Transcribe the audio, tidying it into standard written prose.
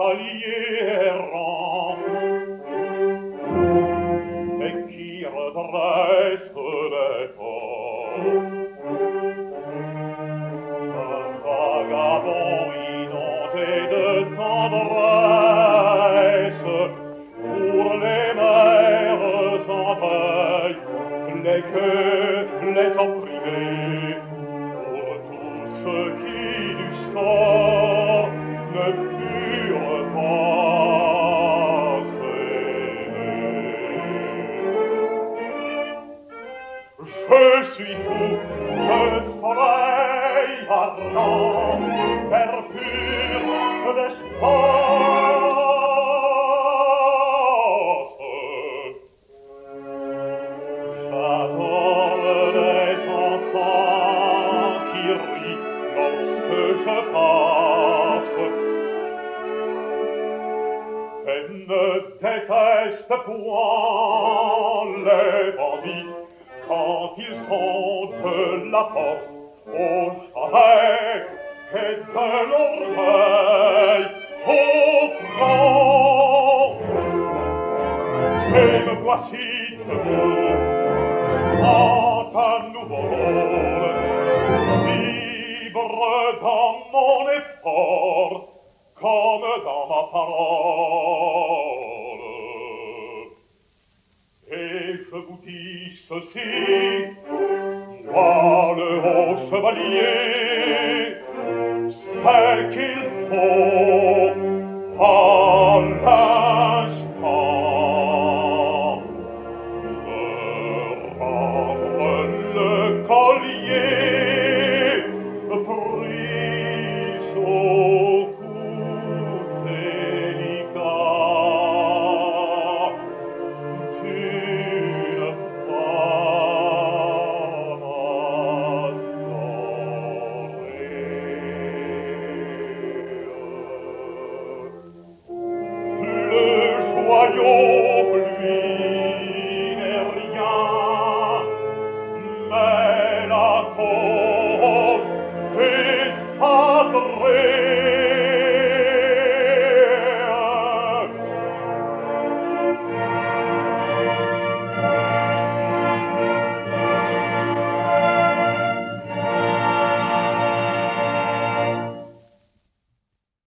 cavalier errant, et qui redresse les corps. Un vagabond inondé de tendresse, pour les mères en deuil, les queues, les opprimés, pour tous ceux qui du sort ne purent pas s'aimer. Je suis fou de soleil ardent, pur d'espace. J'adore les enfants qui rient lorsque je passe, et ne déteste point les bandits quand ils sont de la force au charret et de l'orgueil au front. Et me voici debout, en un nouveau rôle, libre dans mon effort, comme dans ma parole. Et je vous dis ceci, moi le haut chevalier, c'est qu'il faut